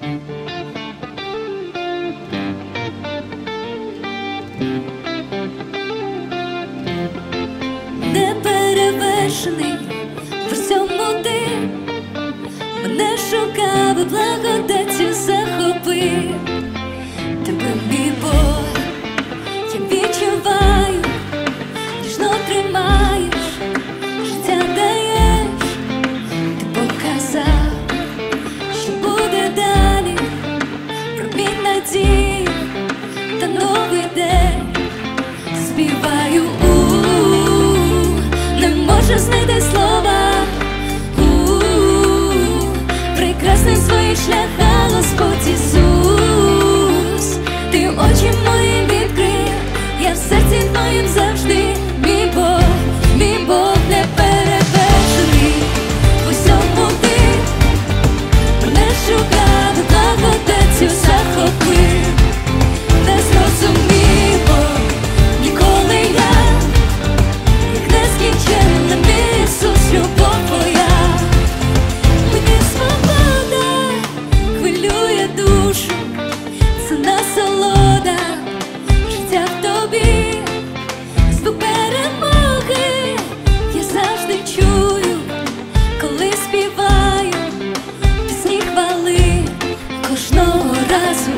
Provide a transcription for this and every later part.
Неперевершений в усьому ти мене шукав і благодаттю захопив. Тебе, мій Бог, я відчуваю, ніжно тримаєш, життя даєш. Ти показав, що буде далі, промінь надії та новий день. Співаю не можу знайти слова, прекрасний в своїх шляхах Господь Ісус. Ти очі мої відкрив, я в серці твоїм завжди. Мій Бог неперевершений, в усьому ти мене шукав і благодаттю захопив. Не зрозуміло ніколи я, як нескінченна, мій Ісус, любов твоя. Мені свобода хвилює душу, це насолода, життя в тобі, звук перемоги я завжди чую, коли співаю пісні хвали кожного разу.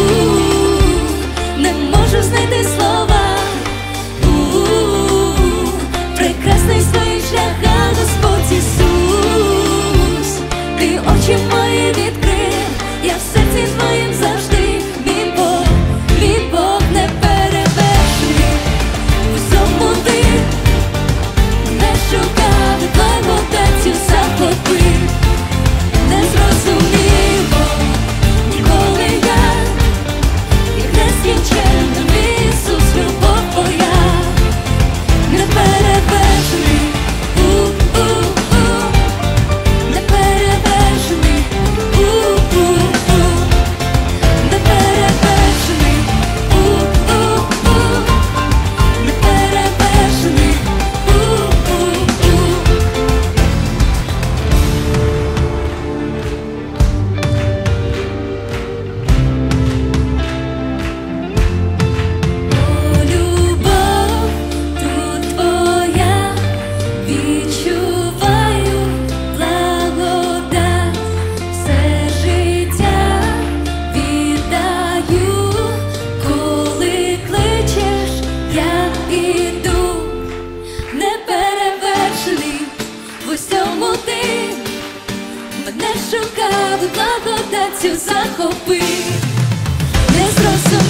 Не можу знайти слова, прекрасний в своїх шляхах Господь Ісус. Ти очі мої відкрив, я в серці твоїм завжди. Мій Бог неперевершений, в усьому ти мене шукав і благодаттю захопив. Не зрозуміло ніколи я, як нескінченна, мій Ісус, любов твоя. Неперевершений, неперевершений, неперевершений, неперевершений. Любов тут твоя, відчуваю благодать, все життя віддаю, коли кличеш, я іду. Неперевершений, в усьому ти мене шукав і благодаттю захопив. Не зрозуміло